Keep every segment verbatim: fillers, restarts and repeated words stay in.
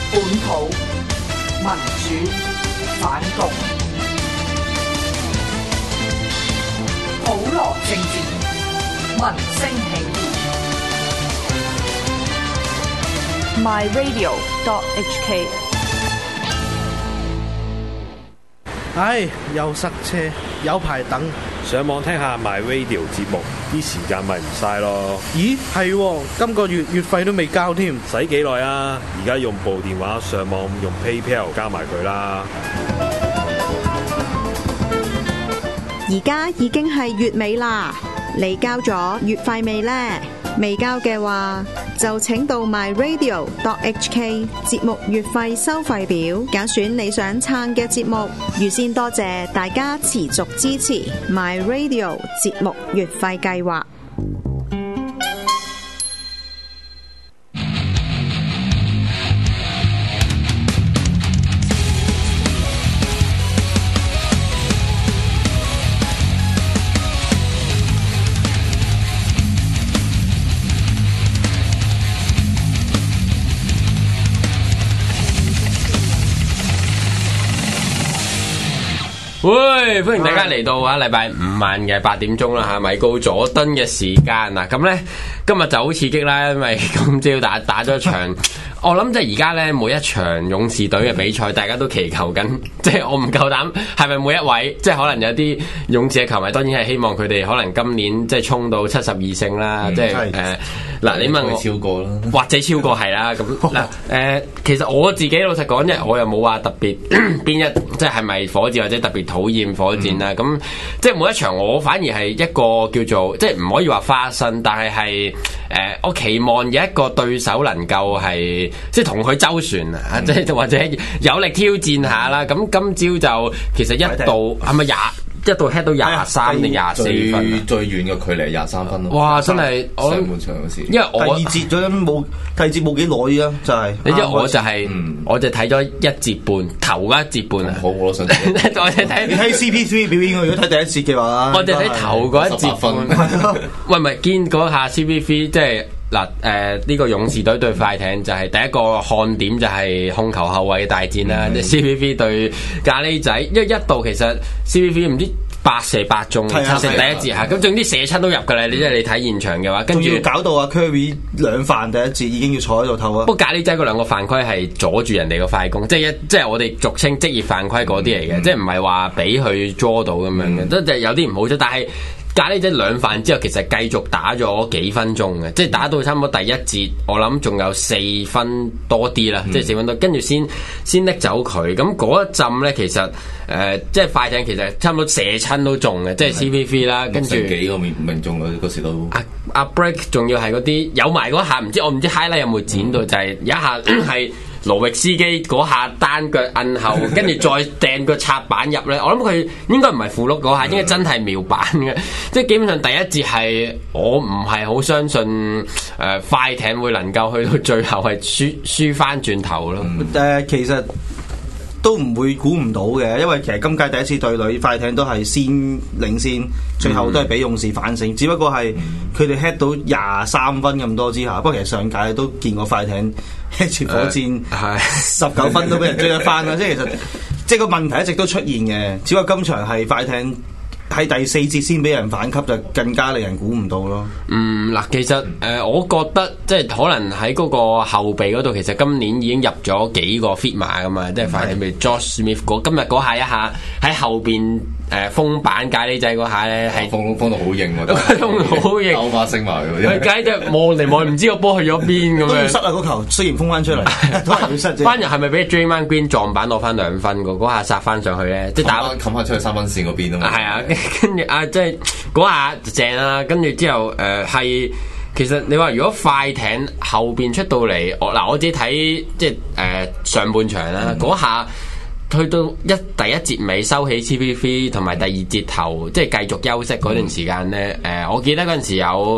本土民主反共，普羅政治，民聲起義。My Radio dot H K。 唉，又塞車，有排等。 上網聽下 My Radio 節目，啲時間咪唔嘥咯。 咦，係喎，今個月月費都未交添。 使幾耐啊？而家用部電話上網用 PayPal 交埋佢啦。 而家已經係月尾啦，你交咗月費未呢？未交嘅話，就請到 My Radio dot H K 節目月費收費表，揀選你想撐嘅節目。預先多謝大家持續支持 My Radio 節目月費計劃。 喂，歡迎大家嚟到啊！禮拜五晚嘅八點鐘啦吓，米高佐敦嘅時間啊，咁咧今日就好刺激啦，因為今朝打打咗一場，我諗即係而家咧每一場勇士隊嘅比賽，大家都祈求緊，即係我唔夠膽，係咪每一位，即係可能有啲勇士嘅球迷，當然係希望佢哋可能今年即係衝到七十二勝啦，嗯、即係誒嗱，你問我超過啦， 或者超過係啦，咁嗱誒，其實我自己老實講，即係我又冇話特別邊一，即係係咪火箭或者特別討厭火箭啦，咁、嗯、即係每一場我反而係一個叫做即係唔可以話花生，但係係誒我期望有一個對手能夠係即係同佢周旋啊，嗯、即係或者有力挑戰下啦。咁今朝就其實一度係咪廿一度 hit 到廿三定廿四分？ 最遠嘅距離廿三分咯。 哇！真係我上半場嗰時， 因為我第二節咗冇第二節冇幾耐啊，就係你知我就係、是嗯、我就睇咗一節半頭嗰一節半啊， 好好咯，想睇。 我哋睇你睇 C P three 表演，如果睇第一節嘅話， 我哋睇頭嗰一節半。喂，唔係見嗰下 C P three 即係。嗱，誒、呃、呢、這個勇士隊對快艇就係第一個看點，就係控球後衛嘅大戰啦。即係 C P V 對咖喱仔，因為一度其實 C P V 唔知八射八中，七射第一節嚇，咁總之射七都入㗎啦。你即係你睇現場嘅話，跟住搞到阿 Curry 兩犯第一節已經要坐喺度唞啊。 不過咖喱仔嗰兩個犯規係阻住人哋個快攻，即係一即係我哋俗稱職業犯規嗰啲嚟嘅，嗯、即係唔係話俾佢捉到咁樣嘅，都就、嗯、有啲唔好啫，但係。咖喱仔兩犯之後，其實繼續打咗幾分鐘嘅，即係打到差唔多第一節，我諗仲有四分多啲啦，嗯、即係四分多，跟住先先拎走佢。咁嗰一陣咧，其實誒、呃，即係快艇其實差唔多射親都中嘅，即係 C P three 啦，跟住幾個命命中嗰嗰時都阿阿 break 仲要係嗰啲有埋嗰下，唔知我唔知 highlight 有冇剪到，嗯、就係有一下係。羅域斯基嗰下單腳摁後，跟住再掟個插板入咧，我諗佢應該唔係符碌嗰下，應該真係瞄板嘅。即係基本上第一節係我唔係好相信誒、呃、快艇會能夠去到最後係輸輸翻轉頭咯。誒、 嗯呃，其實都唔會估唔到嘅，因為其實今屆第一次對壘快艇都係先領先，最後都係俾勇士反勝，嗯、只不過係佢哋 hit 到廿三分咁多之下。不過其實上屆都見過快艇。住火箭十九分都俾人追得翻啦，即係其實即係個問題一直都出現嘅，只不過今場係快艇喺第四節先俾人反擊，就更加令人估唔到咯。 嗯，嗱，其實誒、呃，我覺得即係可能喺嗰個後備嗰度，其實今年已經入咗幾個 fit 碼噶嘛，即係快艇譬如 Josh Smith 嗰今日嗰下一下喺後邊。誒封板咖喱仔嗰下咧係封封到好型喎， 封好型， 兜花升埋喎， 佢梗係望嚟望唔知個波去咗邊咁樣， 都要塞啊嗰球，雖然封翻出嚟，都係要塞啫。 翻入係咪俾 Draymond Green 撞板攞翻兩分個？嗰下殺翻上去咧，即係打冚翻出去三分線嗰邊啊嘛。 係啊，跟住啊，即係嗰下正啦。跟住之後誒係、呃，其實你話如果快艇後邊出到嚟，我嗱我自己睇即係誒、呃、上半場啦，嗰、嗯、下。去到一第一節尾收起 C P three 同埋第二節頭，即係繼續休息嗰段時間咧。誒、嗯呃，我記得嗰陣時有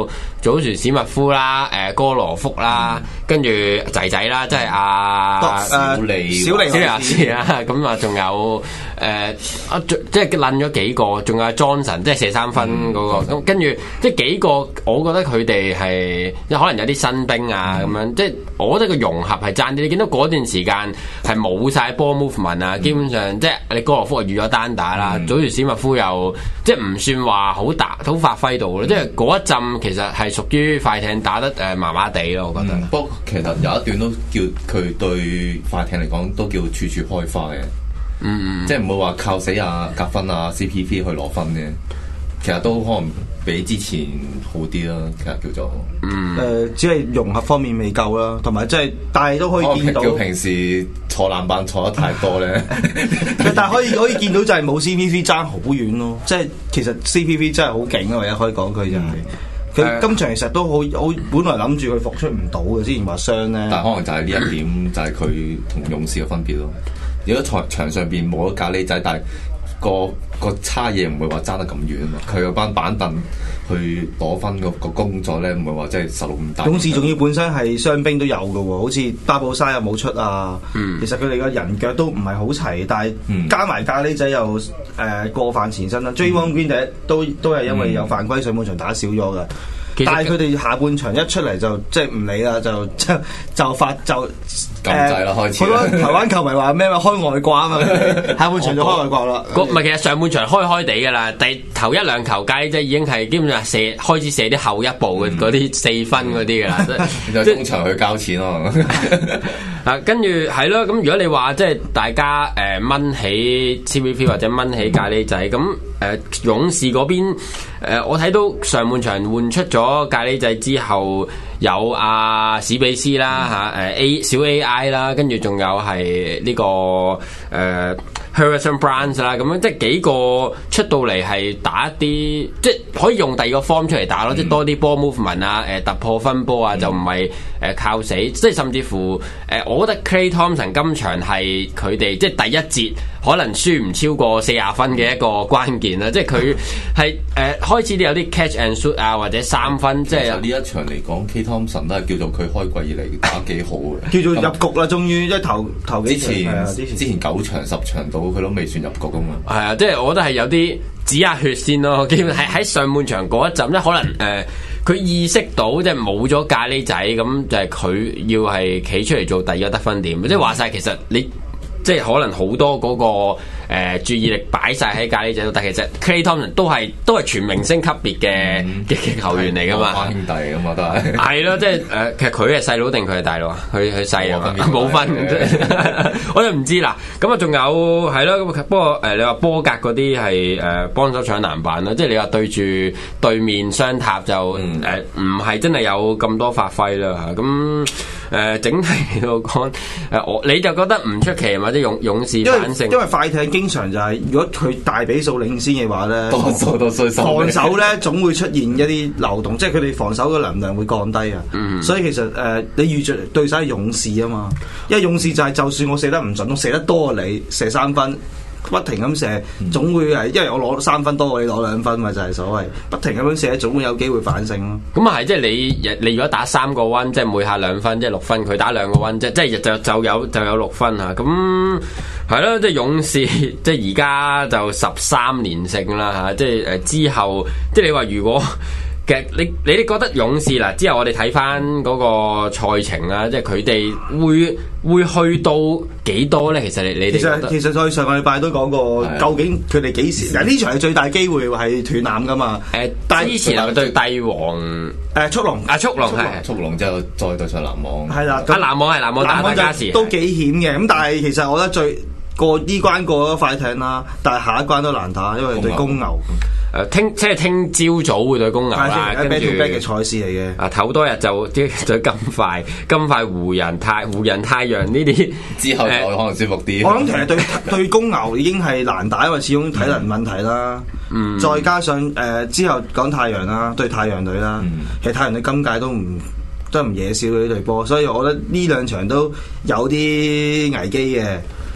祖殊史密夫啦，誒哥羅福啦，跟住仔仔啦，即係阿小利小利小利亞斯啦，咁啊仲有誒啊即係撚咗幾個，仲有 Johnson 即係射三分嗰個，咁跟住即係幾個，我覺得佢哋係可能有啲新兵啊咁樣，即係我覺得個融合係爭啲。你見到嗰段時間係冇晒波 movement 啊，基本上即係你哥羅福係預咗單打啦，祖殊史密夫又即係唔算話好打好發揮到咯，即係嗰一陣其實係屬於快艇打得誒麻麻地咯，我覺得。 嗯、不過其實有一段都叫佢對快艇嚟講都叫處處開花嘅，嗯嗯，即係唔會話靠死啊格分啊 C P V 去攞分嘅，其實都可能比之前好啲啦。其實叫做嗯誒、 呃，只係融合方面未夠啦，同埋即係但係都可以見到。 叫平時坐籃板坐得太多咧， 但係可以可以見到就係冇 C P V 爭好遠咯，即係其實 C P V 真係好勁啊！唯一可以講佢就係、是、佢、嗯、今場其實都好好，本來諗住佢復出唔到嘅，之前話傷咧。 但係可能就係呢一點就係佢同勇士嘅分別咯。如果場場上邊冇咗咖喱仔，但係個個差嘢唔會話爭得咁遠啊嘛。佢有班板凳去攞分個個工作咧，唔會話真係實力咁大。勇士仲要本身係傷兵都有嘅喎，好似巴布沙又冇出啊。嗯、其實佢哋個人腳都唔係好齊，但係加埋咖喱仔又誒、呃、過犯前身啦。Draymond Green 第一都都係因為有犯規，上半場打少咗嘅。但係佢哋下半場一出嚟就即係唔理啦，就就就發就禁制啦開始。 好多台灣球迷話咩話開外掛啊嘛，下半場就開外掛啦。 唔係，其實上半場開開地㗎啦，第頭一兩球街即係已經係基本上射開始射啲後一步嘅嗰啲四分嗰啲㗎啦， 即係中場去交錢咯。 啊，跟住係咯，咁如果你話即係大家誒掹起 C P V 或者掹起咖喱仔，咁誒、呃、勇士嗰邊、呃、我睇到上半場換出咗咖喱仔之後，有阿、啊、史比斯啦嚇，誒 A 小 A I 啦，跟住仲有係呢、這個誒。呃Harrison Barnes 啦，咁樣即係幾個出到嚟係打一啲，即係可以用第二個 form 出嚟打咯，嗯、即係多啲 ball movement 啊，誒突破分波啊，嗯、就唔係誒靠死，即係甚至乎誒、呃，我覺得 Klay Thompson 今場係佢哋即係第一節可能輸唔超過四十分嘅一個關鍵啦，即係佢係誒開始都有啲 catch and shoot 啊，或者三分，即係呢一場嚟講，Klay Thompson 都係叫做佢開季以嚟打幾好嘅， 叫做入局啦，終於即係頭頭幾之前之前之前九場十場到佢都未算入局噶嘛。 係啊，即係我覺得係有啲止下血先咯。基本係喺上半場嗰一陣咧，可能誒佢、呃、意識到即係冇咗咖喱仔，咁就係佢要係企出嚟做第二個得分點。嗯、即係話晒，其實你即係可能好多嗰、那個。誒、呃、注意力擺晒喺咖喱仔度，但其實 Klay Thompson 都係都係全明星級別嘅嘅、嗯、球員嚟噶嘛， 兄弟咁嘛都係。 係咯，即係誒，其實佢係細佬定佢係大佬啊？佢佢細啊，冇分，我就唔知啦。咁啊，仲有係咯，咁不過誒、呃，你話波格嗰啲係誒幫手搶籃板啦，即係你話對住對面雙塔就誒唔係真係有咁多發揮啦嚇。咁、呃、誒整體嚟講誒，我你就覺得唔出奇或者勇勇士反勝， 因為快艇經常就係、是、如果佢大比數領先嘅話咧， 多數都衰手防守咧總會出現一啲漏洞，即係佢哋防守嘅能量會降低啊。嗯、所以其實誒、呃，你預著對手係勇士啊嘛，因為勇士就係就算我射得唔準，我射得多過你射三分，不停咁射，總會係因為我攞三分多過你攞兩分嘛，就係、是、所謂不停咁樣射，總會有機會反勝咯。 咁啊係，即係你你如果打三個溫，即係每下兩分，即係六分；佢打兩個溫，即係即係就就有就有六分啊。咁係咯，即係勇士，即係而家就十三連勝啦嚇。即係誒之後，即係你話如果。其實你你哋覺得勇士嗱之後我哋睇翻嗰個賽程啦，即係佢哋會會去到幾多咧？其實你你哋其實其實在上個禮拜都講過，的究竟佢哋幾時？嗱呢場係最大機會係斷纜噶嘛？誒、呃，但係之前係對帝王誒速龍啊速龍係速龍之後再對上籃網係啦， 啊籃網係籃網打打加時都幾險嘅。咁但係其實我覺得最過呢關過咗快艇啦，但係下一關都難打，因為對公牛。 誒聽即係聽朝早會對公牛啦，跟住嘅賽事嚟嘅。 啊頭多日就即係金塊、金塊湖人太湖人太陽呢啲之後就可能舒服啲。 我諗其實對對公牛已經係難打，因為始終體能問題啦。嗯，再加上誒、呃、之後講太陽啦，對太陽隊啦，嗯、其實太陽隊今屆都唔都唔惹少呢隊波，所以我覺得呢兩場都有啲危機嘅。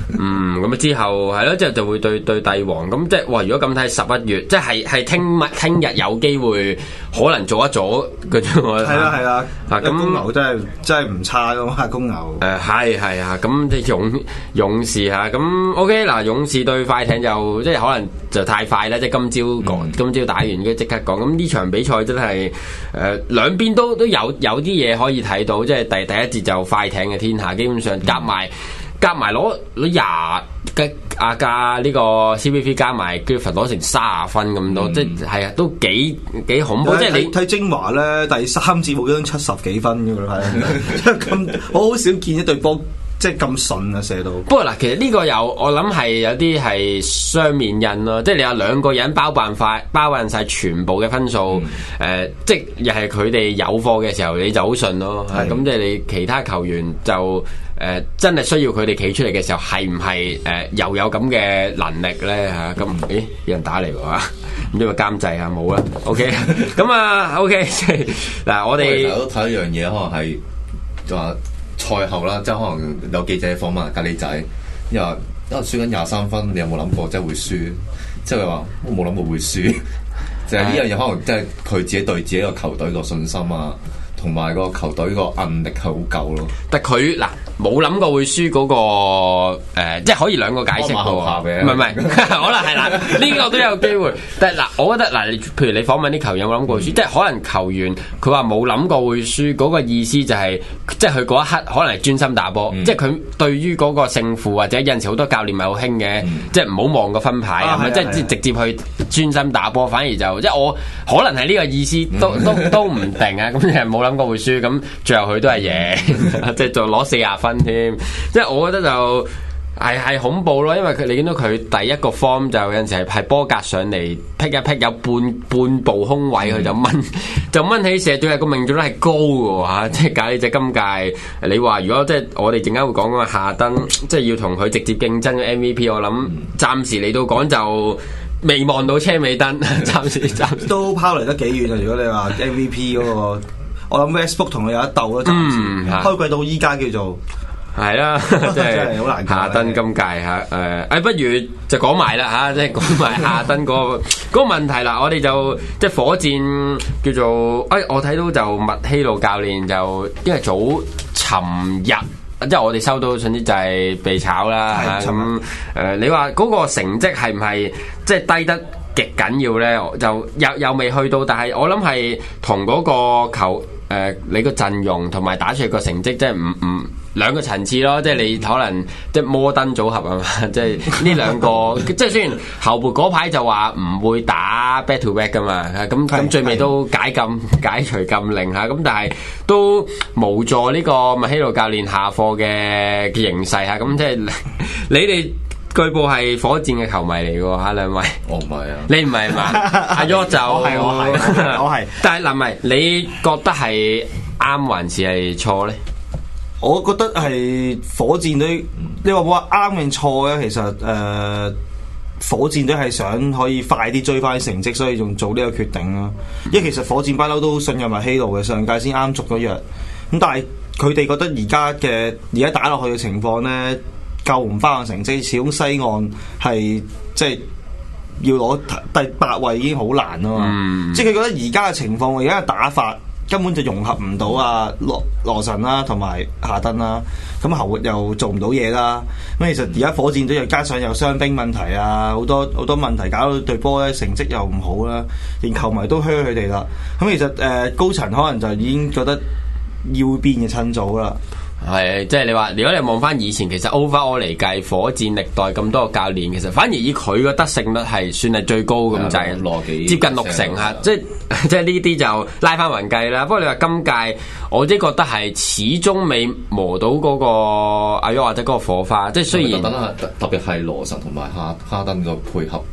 嗯，咁啊之後係咯，之後就會對對帝王咁，即係哇！如果咁睇十一月，即係係聽日聽日有機會可能做一做嗰種。 係啦係啦， 啊咁公牛真係真係唔差噶嘛，公牛。 誒係係啊，咁即係勇勇士嚇，咁 OK 嗱，勇士對快艇就即係可能就太快啦，即係今朝講，嗯、今朝打完跟住即刻講，咁呢場比賽真係誒、呃、兩邊都都有有啲嘢可以睇到，即係第第一節就快艇嘅天下，基本上夾埋。夾埋攞攞廿嘅阿加呢個 C P V 加埋 Griffin 攞成卅分咁多，嗯、即係係啊，都幾幾恐怖。即係你睇精華咧，第三節冇咗七十幾分嘅啦，係咁我好少見一隊波即係咁順啊射到。不過嗱，其實呢個有我諗係有啲係雙面印咯，即係你有兩個人包辦快包辦晒全部嘅分數，誒、嗯呃，即係又係佢哋有貨嘅時候，你就好順咯。咁即係你其他球員就。誒、呃、真係需要佢哋企出嚟嘅時候，係唔係誒又有咁嘅能力咧嚇？咁、啊、咦有人打嚟喎嚇，咁呢個監製啊冇啦 ，OK， 咁啊 OK，即係嗱我哋都睇一樣嘢，可能係就話賽後啦，即係可能有記者訪問格里仔，因為因為輸緊廿三分，你有冇諗過即係會輸？即係話我冇諗過會輸，就係呢樣嘢可能即係佢自己對自己個球隊個信心啊。同埋個球隊個韌力係好夠咯， 但佢嗱冇諗過會輸嗰、那個、呃、即係可以兩個解釋嘅喎，唔係唔係，可能係啦，呢個都有機會。但係嗱，我覺得嗱，譬如你訪問啲球員有冇諗過會輸，嗯、即係可能球員佢話冇諗過會輸，嗰、那個意思就係、是、即係佢嗰一刻可能係專心打波，嗯、即係佢對於嗰個勝負或者有陣時好多教練咪好興嘅，嗯、即係唔好望個分牌啊，即係直接去專心打波，反而就即係我可能係呢個意思，都都都唔定啊，咁係冇諗過會輸，咁最後佢都係贏，即係就攞四十分添。即係我覺得就係係恐怖咯，因為佢你見到佢第一個 form 就有陣時係係波格上嚟劈一劈有半半步空位，佢就掹就掹起射，對係個命中率係高嘅嚇。即係假呢隻今屆，你話如果即係我哋陣間會講嗰個夏登，即係要同佢直接競爭嘅 M V P， 我諗暫時嚟到講就。未望到車尾燈，暫時暫時都拋離得幾遠啊！如果你話 M V P 嗰、那個，我諗 Westbrook 同佢有一鬥咯，暫時、嗯、開季到依家叫做係啦，即係好難。夏登今屆嚇誒，誒、呃、不如就講埋啦嚇，即係講埋夏登嗰、那個嗰個問題啦。我哋就即係火箭叫做誒、哎，我睇到就麥希路教練就因為早尋日。即係我哋收到信息就係被炒啦嚇，咁誒、呃、你話嗰個成績係唔係即係低得極緊要咧？就又又未去到，但係我諗係同嗰個球誒、呃、你個陣容同埋打出嚟個成績即係唔唔兩個層次咯。即係你可能即係摩登組合啊嘛，即係呢兩個即係雖然後撥嗰排就話唔會打 back to back 噶嘛，咁咁最尾都解禁解除禁令嚇，咁但係都無助呢個麥希路教練下課嘅形勢嚇，咁即係你哋據報係火箭嘅球迷嚟嘅喎嚇，兩位。 我唔係啊， 你唔係嘛？阿 Yo 就我係我係我係， 但係嗱唔係，你覺得係啱還是係錯咧？ 我覺得係火箭隊，你話冇話啱定錯咧？其實誒、呃，火箭隊係想可以快啲追翻成績，所以仲做呢個決定啦。因為其實火箭不嬲都信任埋希路嘅，上屆先啱續咗約。咁但係佢哋覺得而家嘅而家打落去嘅情況咧，救唔翻個成績。始終西岸係即係要攞第八位已經好難啊嘛。嗯、即係佢覺得而家嘅情況，而家嘅打法。根本就融合唔到啊羅羅神啦，同埋夏登啦，咁後活又做唔到嘢啦。咁其實而家火箭隊又加上有傷兵問題啊，好多好多問題搞到隊波咧成績又唔好啦，連球迷都噓佢哋啦。咁其實誒、呃、高層可能就已經覺得要變嘅趁早啦。 係，即係你話，如果你望翻以前，其實 overall 嚟計，火箭歷代咁多個教練，其實反而以佢個得勝率係算係最高咁滯，接近六成嚇。即係即係呢啲就拉翻雲計啦。不過你話今屆，我即係覺得係始終未磨到嗰、那個阿約或者嗰個火花。即係雖然特特別係羅神同埋哈哈登個配合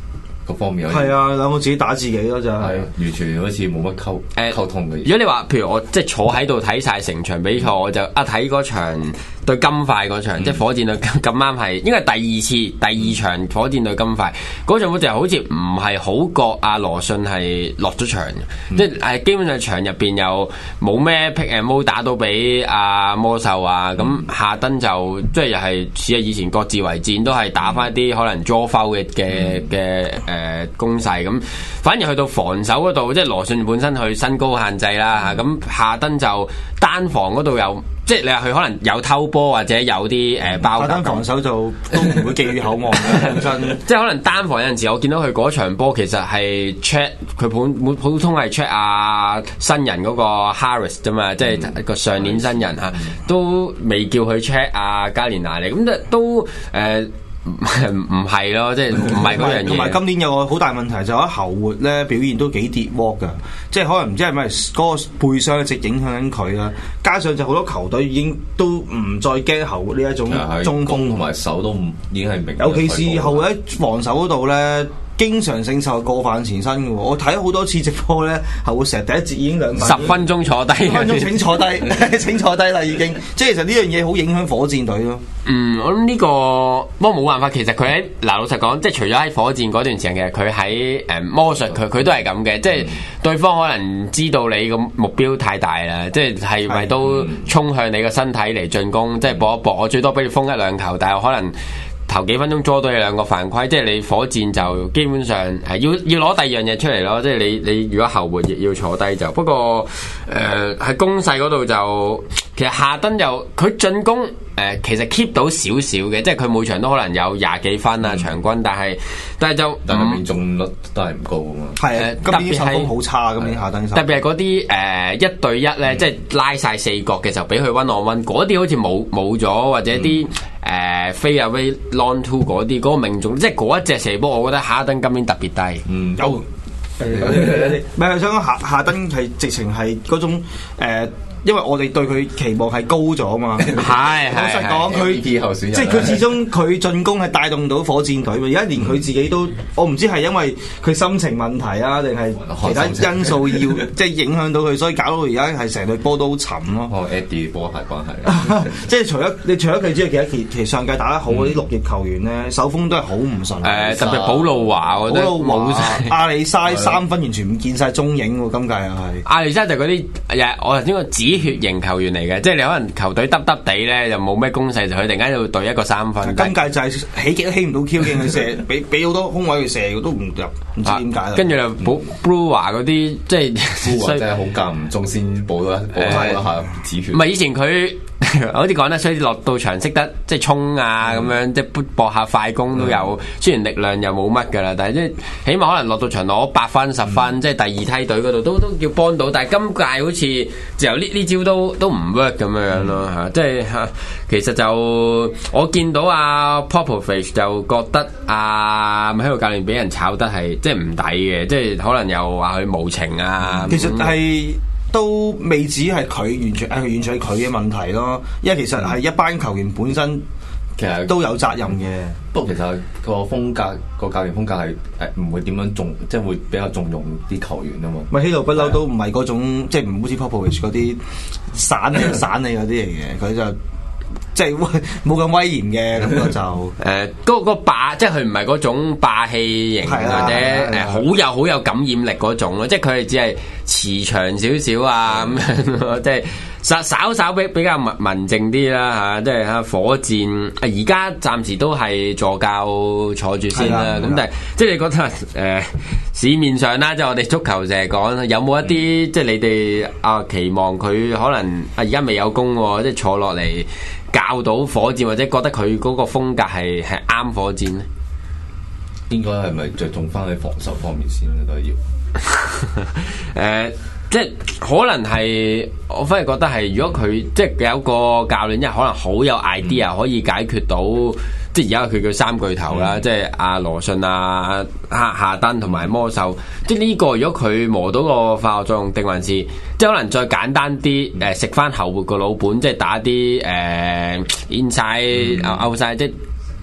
各方面有係啊，兩個自己打自己咯，就係、 係完全好似冇乜溝誒溝通嘅。 如果你話譬如我即係坐喺度睇晒成場比賽，我就啊睇嗰場對金塊嗰場，嗯、即係火箭隊咁啱係應該係第二次第二場火箭隊金塊嗰場，好似好似唔係好覺阿羅遜係落咗場嘅，嗯、即係誒基本上場入邊又冇咩 pick and roll 打到俾阿魔獸啊，咁、嗯、夏登就即係又係似係以前各自為戰，都係打翻一啲可能 draw foul 嘅嘅嘅誒攻勢，咁反而去到防守嗰度，即係羅遜本身佢身高限制啦嚇，咁、嗯、夏登就單防嗰度又。即係你話佢可能有偷波或者有啲誒包夾，單防守就都唔會寄予厚望嘅，本身。 即係可能單防有陣時，我見到佢嗰場波其實係 check 佢普普普通係 check 啊新人嗰個 Harris 啫嘛，即係個上年新人嚇，都未叫佢 check 啊加連拿嚟，咁即都誒。唔唔係咯，即係唔係嗰樣嘢。 同埋今年有個好大問題就喺後活咧表現都幾跌鑊㗎，即係可能唔知係咪嗰個背傷一直影響緊佢啦。加上就好多球隊已經都唔再驚後活呢一種中鋒同埋手都唔已經係明。 尤其是後活喺防守嗰度咧。經常性受過犯前身嘅喎，我睇好多次直播咧，係會成日第一節已經兩十分鐘坐低， 十分鐘請坐低，請坐低啦已經。即係其實呢樣嘢好影響火箭隊咯。 嗯，我諗呢、這個不過冇辦法，其實佢喺嗱老實講，即係除咗喺火箭嗰段時間，其實佢喺誒魔術，佢佢都係咁嘅，即係對方可能知道你個目標太大啦，即係係咪都衝向你個身體嚟進攻，即係搏一搏，我最多俾你封一兩球，但係可能。頭幾分鐘捉到你兩個犯規，即係你火箭就基本上係要要攞第二樣嘢出嚟咯，即係你你如果後活亦要坐低就，不過誒喺攻勢嗰度就其實夏登又佢進攻誒、呃、其實 keep 到少少嘅，即係佢每場都可能有廿幾分啊場均，但係但係就但係命中率都係唔高啊嘛， 係啊，今年手風好差，今年夏登特別係嗰啲誒一對一咧，嗯、即係拉晒四角嘅時候俾佢 one on one，嗰啲好似冇冇咗或者啲。嗯誒飛啊 way long two 嗰啲嗰個命中，即係嗰一隻射波，我覺得夏登今年特別低。 嗯，有，唔係我想講夏夏登係直情係嗰種誒。呃因為我哋對佢期望係高咗嘛， 係老實講佢即係佢始終佢進攻係帶動到火箭隊嘛，而家連佢自己都，我唔知係因為佢心情問題啊，定係其他因素要即係影響到佢，所以搞到而家係成隊波都好沉咯。 哦 Eddie 波鞋關係， 即係除咗你除咗佢之外，其實其其上屆打得好嗰啲綠葉球員咧，手風都係好唔順。 誒特別保路華，我覺得冇晒阿里沙三分完全唔見晒蹤影喎，今屆又係。 阿里沙就嗰啲誒，我頭先個指血型球員嚟嘅，即係你可能球隊耷耷地咧，又冇咩攻勢，就佢突然間要對一個三分。 今屆就係起極都起唔到 Q 嘅，佢射俾俾好多空位佢射，都唔入，唔知點解啦。 跟住就保 Blue 華嗰啲，即係 Blue 華真係好間唔中先補咗補咗下止血。 唔係以前佢好似講得，所以落到場識得即係衝啊咁樣，即係搏下快攻都有。雖然力量又冇乜㗎啦，但係即係起碼可能落到場攞八分十分，即係第二梯隊嗰度都都叫幫到。但係今屆好似就由呢呢招都都唔 work 咁樣樣咯嚇，即係嚇其實就我見到阿 Popovich 就覺得阿米希魯教練俾人炒得係即係唔抵嘅，即係可能又話佢無情啊。 其實係。都未止係佢完全誒，完全係佢嘅問題咯。因為其實係一班球員本身其實都有責任嘅。 不過其實個風格個教練風格係誒唔會點樣重，即係會比較重用啲球員啊嘛。 咪希路不嬲都唔係嗰種，即係唔好似 Popovich 嗰啲散你散你嗰啲嚟嘅，佢就。即係冇咁威嚴嘅咁就誒，嗰、 呃嗰個霸，即係佢唔係嗰種霸氣型、啊、或者誒好有好有感染力嗰種咯，即係佢係只係慈祥少少啊咁樣咯，即係稍稍稍比比較文文靜啲啦嚇，即係嚇火箭而家暫時都係助教坐住先啦，咁但係即係你覺得誒、呃、市面上啦，即係我哋足球成日講，有冇一啲、嗯、即係你哋啊期望佢可能啊而家未有功喎，即係坐落嚟。教到火箭或者覺得佢嗰個風格係係啱火箭咧， 應該係咪着重翻喺防守方面先都要？ 誒、呃，即係可能係我反而覺得係，如果佢即係有個教練，因為可能好有 idea、嗯、可以解決到，即係而家佢叫三巨頭啦，嗯、即係阿羅遜、阿夏夏登同埋魔獸，即係呢個如果佢磨到個化學作用，定還是即係可能再簡單啲誒，食翻後活個老本，即係打啲誒 inside outside，即係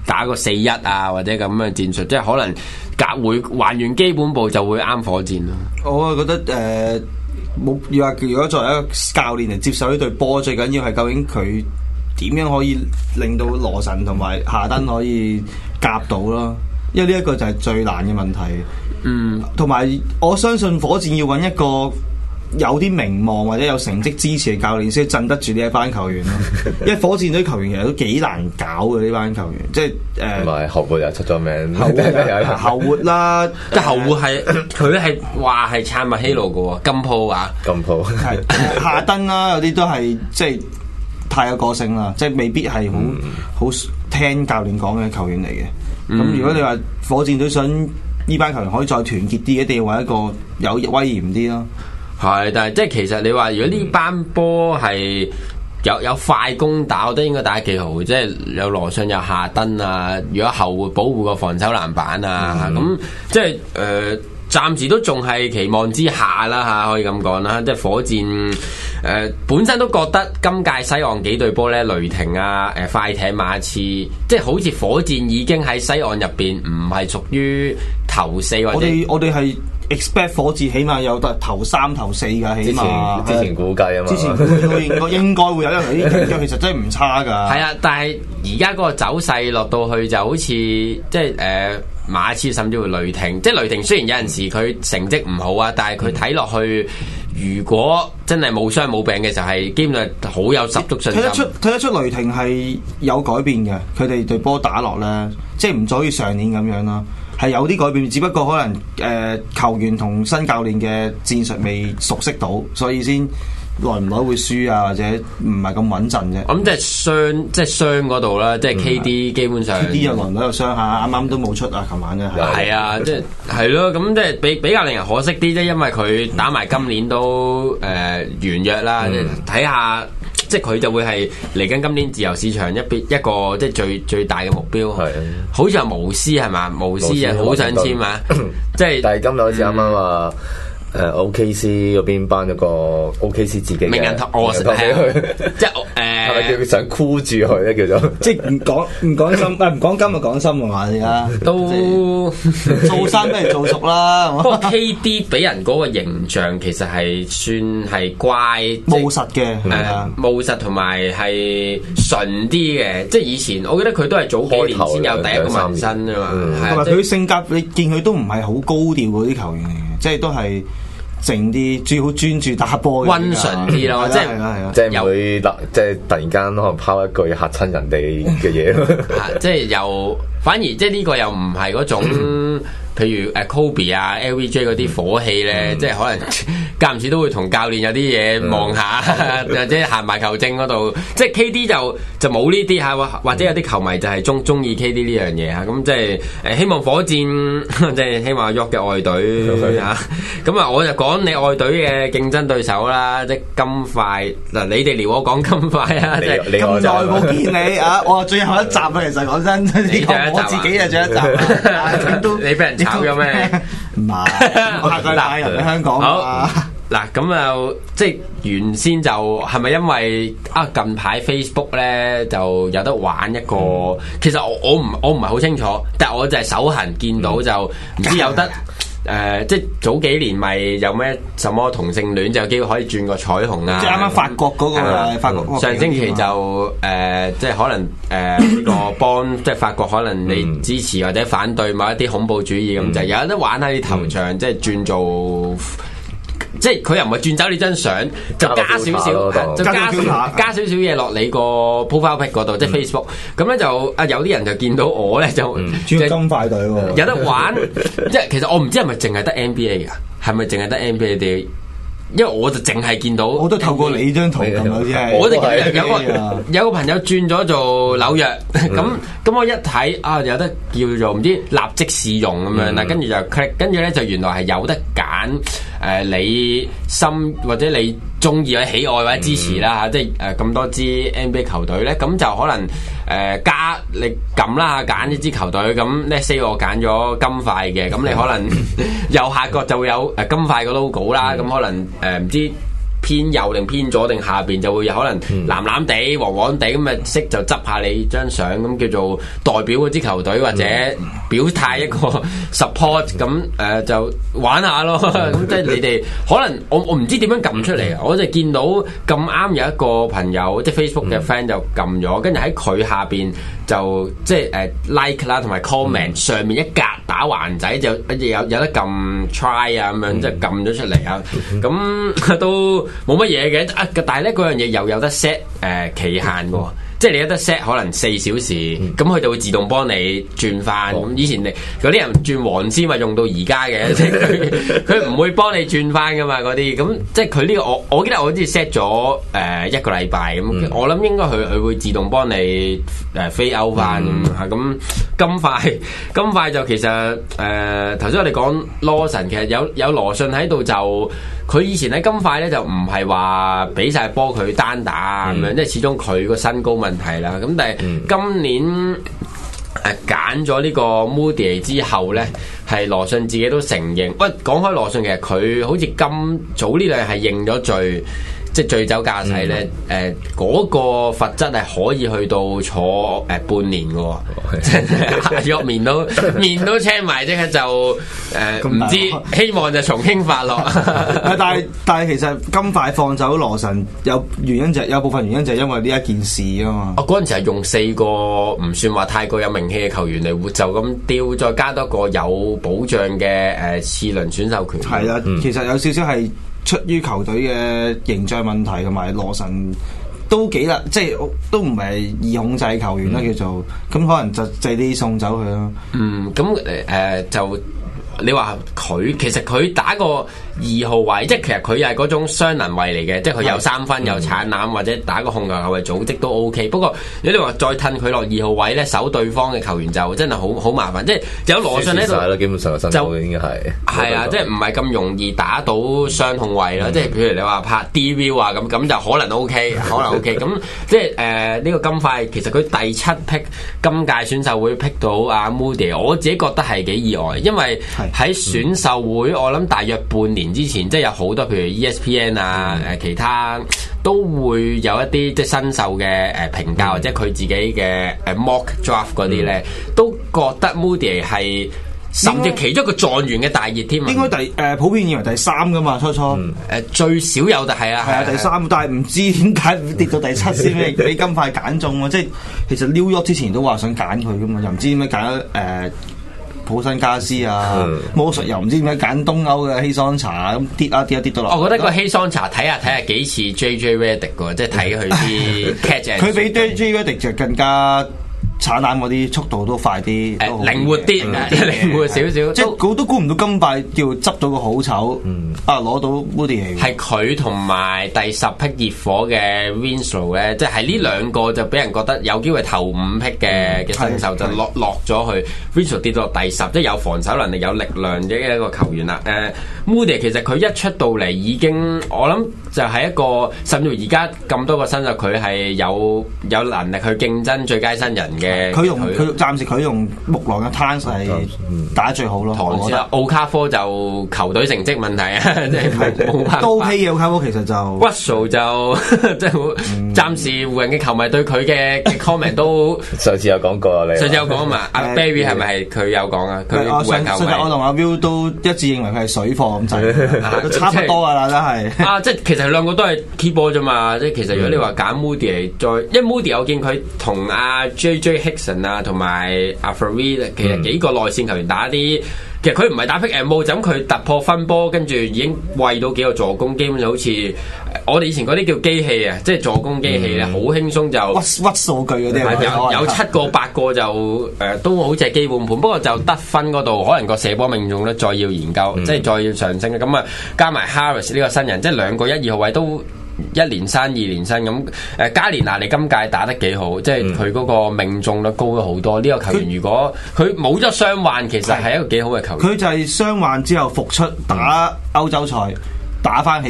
打個四一啊，或者咁嘅戰術，即係可能夾會還原基本步就會啱火箭咯。 我啊覺得誒冇要話，如果作為一個教練嚟接受呢隊波，最緊要係究竟佢點樣可以令到羅神同埋夏登可以夾到咯，因為呢一個就係最難嘅問題。 嗯， 同埋我相信火箭要揾一個有啲名望或者有成績支持嘅教練先鎮得住呢一班球員咯。因為火箭隊球員其實都幾難搞嘅，呢班球員，即係誒， 同埋後活又出咗名， 後活後活啦， 即係後活係佢係話係撐麥希路嘅喎，金鋪啊， 金鋪係夏登啦，有啲都係即係太有個性啦，即係未必係好好聽教練講嘅球員嚟嘅。咁、嗯、如果你話火箭隊想呢班球員可以再團結啲，一定要揾一個有威嚴啲咯。 係，但係即係其實你話如果呢班波係有有快攻打，我覺得應該打得幾好，即係有羅信有夏登啊，如果後會保護個防守籃板啊，咁、嗯、即係誒、呃、暫時都仲係期望之下啦嚇，可以咁講啦。即係火箭誒、呃、本身都覺得今屆西岸幾隊波咧，雷霆啊、誒、呃、快艇、馬刺，即係好似火箭已經喺西岸入邊唔係屬於頭四或者我哋我哋係。expect 火箭起碼有得頭三頭四㗎，起碼之前之前估計啊嘛， 之前估計應該應該會有，因為啲其實真係唔差㗎。 係啊，但係而家嗰個走勢落到去就好似即係誒、呃、馬刺甚至乎雷霆，即係雷霆雖然有陣時佢成績唔好啊，但係佢睇落去，如果真係冇傷冇病嘅時候，係基本上好有十足信心。睇得出睇得出雷霆係有改變嘅，佢哋對波打落咧，即係唔再好似上年咁樣啦。係有啲改變，只不過可能誒、呃、球員同新教練嘅戰術未熟悉到，所以先耐唔耐會輸啊，或者唔係咁穩陣啫。咁即係傷，即係傷嗰度啦，即係 K D 基本上 K D 又耐唔耐又傷下，啱啱都冇出啊，琴晚啫係。係啊，即係係咯，咁即係比比較令人可惜啲啫，因為佢打埋今年都誒、呃、完約啦，睇下。即係佢就會係嚟緊今年自由市場一邊一個即係最最大嘅目標，係好似係巫師係嘛？巫師啊，好想簽啊！即係但係今日好似啱啱話誒 O K C 嗰邊頒咗個 O K C 自己名人堂，我係佢，即係誒係咪叫佢想箍住佢咧？叫做即係唔講唔講心，唔講金就講心係嘛？而家都做生不如做熟啦。不過 K D 俾人嗰個形象其實係算係乖務實嘅，誒務實同埋係純啲嘅。即係以前我記得佢都係早幾年先有第一個紋身啫嘛，同埋佢性格你見佢都唔係好高調嗰啲球員嚟嘅，即係都係。靜啲，最好專注打波，溫順啲咯，即係即係唔會即係突然間可能拋一句嚇親人哋嘅嘢咯，即係又反而即係呢個又唔係嗰種，譬如誒 Kobe 啊、L V J 嗰啲火氣咧，即係可能間唔時都會同教練有啲嘢望下，或者行埋球證嗰度，即係 K D 就就冇呢啲嚇，或者有啲球迷就係中中意 K D 呢樣嘢嚇，咁即係誒希望火箭即係希望阿 York 嘅愛隊嚇，咁啊我就講你愛隊嘅競爭對手啦，即係金塊嗱，你哋撩我講金塊啊，即係咁耐冇見你啊，我最後一集啊，其實講真，呢個我自己啊最後一集，都你俾人炒咗咩？唔係，我下個禮拜人喺香港啊。嗱咁啊，即係原先就係咪因為啊近排 Facebook 咧就有得玩一個，嗯、其實我我唔我唔係好清楚，但係我就係手痕見到就唔知有得。誒、呃，即係早幾年咪有咩什麼同性戀就有機會可以轉個彩虹啊！即係啱啱法國嗰、那個，呃、法國上星期就誒、呃，即係可能誒呢、呃這個幫即係法國可能你支持或者反對某一啲恐怖主義咁，嗯、就有得玩下啲頭像，嗯、即係轉做。即係佢又唔係轉走你張相，就加少少，就加加少少嘢落你個 profile pic 嗰度，即係 Facebook。咁咧就啊有啲人就見到我咧就轉金塊隊喎，有得玩。即係其實我唔知係咪淨係得 N B A 㗎，係咪淨係得 N B A 啲？因為我就淨係見到，我都透過你張圖咁樣啫。我哋有個有個朋友轉咗做紐約，咁咁我一睇啊，有得叫做唔知立即試用咁樣啦，跟住就 click，跟住咧就原來係有得揀誒你心或者你中意或者喜愛或者支持啦嚇，即係誒咁多支 N B A 球隊咧，咁就可能誒加你撳啦揀呢支球隊，咁咧 say 我揀咗金塊嘅，咁你可能右下角就會有誒金塊個 logo 啦，咁可能。誒唔、呃、知偏右定偏左定下邊就會有可能藍藍地、黃黃地咁啊，色就執下你張相咁叫做代表嗰支球隊或者表態一個 support 咁誒、呃、就玩下咯。咁即係你哋可能我我唔知點樣撳出嚟啊！我就見到咁啱有一個朋友即係 Facebook 嘅 friend 就撳咗，跟住喺佢下邊就即係誒 like 啦同埋 comment 上面一格打橫仔就有有得撳 try 啊咁樣，即係撳咗出嚟啊！咁都冇乜嘢嘅啊！但係咧嗰樣嘢又有得 set 誒、呃、期限喎。即係你有得 set 可能四小時，咁佢、嗯、就會自動幫你轉翻。咁、哦、以前你嗰啲人轉黃絲咪用到而家嘅，即係佢佢唔會幫你轉翻噶嘛嗰啲。咁即係佢呢個我我記得我好似 set 咗誒一個禮拜咁，嗯、我諗應該佢佢會自動幫你誒 fade out 翻嚇。咁金塊金塊就其實誒頭先我哋講羅神，其實有有羅信喺度就。佢以前喺金塊咧就唔係話俾晒波佢單打咁樣，即係、嗯、始終佢個身高問題啦。咁但係今年誒揀咗呢個 Moody 之後咧，係羅信自己都承認。喂，講開羅信，其實佢好似今早呢兩日係認咗罪。即係醉酒駕駛咧，誒嗰、嗯呃嗰個罰則係可以去到坐誒、呃、半年嘅喎，即係約面都面都青埋，即刻就誒唔、呃、知希望就從輕發落。 但係但係其實金塊放走羅神有原因就係、有部分原因就係因為呢一件事啊嘛。 我嗰陣時係用四個唔算話太過有名氣嘅球員嚟就咁丟，再加多個有保障嘅誒次輪選秀權。 係啦，嗯、其實有少少係。出於球隊嘅形象問題，同埋羅神都幾啦，即係都唔係易控制球員啦，嗯、叫做咁可能就借啲送走佢咯。 嗯，咁誒誒就你話佢其實佢打個二號位，即係其實佢又係嗰種雙能位嚟嘅，即係佢有三分、有鏟籃或者打個控球後衛組織都 O K。不過如果你話再褪佢落二號位咧，守對方嘅球員就真係好好麻煩。即係有羅信喺度， 基本上就應該係係啊，即係唔係咁容易打到雙控位啦。嗯、即係譬如你話拍 D V 啊咁，咁就可能 O K， 可能 O K。咁即係誒呢個金塊其實佢第七 pick 今屆選秀會 pick 到阿 Moody， 我自己覺得係幾意外，因為喺選秀會我諗大約半年之前，即係有好多譬如 E S P N 啊，誒、嗯、其他都會有一啲即係新秀嘅誒評價，嗯、或者佢自己嘅誒 mock draft 嗰啲咧，嗯、都覺得 Moody 係甚至其中一個狀元嘅大熱添。 應該第誒、呃、普遍認為第三噶嘛，初初誒、 嗯呃、最少有就係啊， 係啊第三，但係唔知點解跌到第七先俾俾金塊揀中喎。即係其實 New York 之前都話想揀佢噶嘛，又唔知點解揀咗誒普森加斯啊，魔術又唔知點解揀東歐嘅希桑查咁跌啊跌啊跌到落。 我覺得個希桑查睇下睇下幾似 J J Redick 嘅，即係睇佢啲 catch。佢比 J J Redick 就更加產蛋嗰啲速度都快啲， 誒靈活啲，靈活少少。 即係估都估唔到金塊叫執到個好醜，啊攞到 Moody 係佢同埋第十批熱火嘅 Winslow 咧，即係呢兩個就俾人覺得有機會頭五批嘅嘅新秀就落落咗去 Winslow 跌到第十，即係有防守能力、有力量嘅一個球員啦。誒 Moody 其實佢一出到嚟已經，我諗就係一個，甚至乎而家咁多個新秀，佢係有有能力去競爭最佳新人嘅。 佢用佢暫時佢用木狼嘅攤勢打得最好咯。 唐斯啦，奧卡科就球隊成績問題啊，即係冇辦法。 都 OK 嘅奧卡科其實就 Russell 就即係暫時湖人嘅球迷對佢嘅 comment 都上次有講過啊，你上次有講啊嘛。阿 Barry 係咪係佢有講啊？佢湖人球迷我同阿 Will 都一致認為佢係水貨咁滯，差唔多噶啦，真係。啊， 即係其實兩個都係 key ball 啫嘛。即係其實如果你話揀 Moody 嚟再，因為 Moody 我見佢同阿 J J Hickson 啊，同埋阿 Farid 其實幾個內線球員打啲，嗯、其實佢唔係打 pick and roll，就咁佢突破分波，跟住已經餵到幾個助攻，基本上好似我哋以前嗰啲叫機器啊，即係助攻機器咧，好輕鬆就屈屈數據嗰啲， 有有七個八個就誒、呃、都好似係基本盤，不過就得分嗰度可能個射波命中率再要研究，嗯、即係再要上升咁啊，加埋 Harris 呢個新人，即係兩個一二號位都。一連生二連生咁，誒加連拿利今屆打得幾好，即係佢嗰個命中率高咗好多。呢、這個球員如果佢冇咗傷患，其實係一個幾好嘅球員。 佢就係傷患之後復出打歐洲賽，打翻起嚟，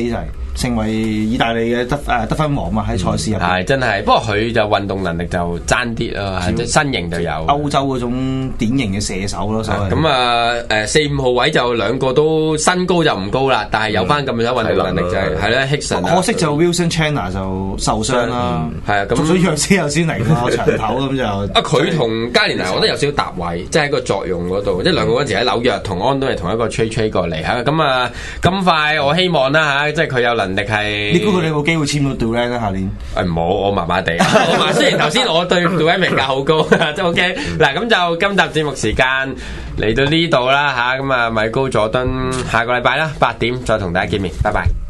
成為意大利嘅得誒得分王嘛喺賽事入邊。 係真係，不過佢就運動能力就爭啲咯，即係身形就有歐洲嗰種典型嘅射手咯，所謂。 咁啊誒四五號位就兩個都身高就唔高啦，但係有翻咁樣運動能力就係係啦 Hickson 可惜就 Wilson Chandler 就受傷啦， 係啊，咁做咗藥師又先嚟咯，長頭咁就。 啊佢同加連拿我覺得有少少搭位，即係喺個作用嗰度，即係兩個嗰陣時喺紐約同安都係同一個 trade trade 過嚟嚇，咁啊咁快我希望啦嚇，即係佢有能力係。 你估佢哋有冇機會簽到 Durant 咧？下年？ 誒唔好，我麻麻地。我麻雖然頭先我對 Durant 評價好高，即係 OK。嗱咁就今集節目時間嚟到呢度啦嚇，咁啊米高佐敦下個禮拜啦八點再同大家見面，拜拜。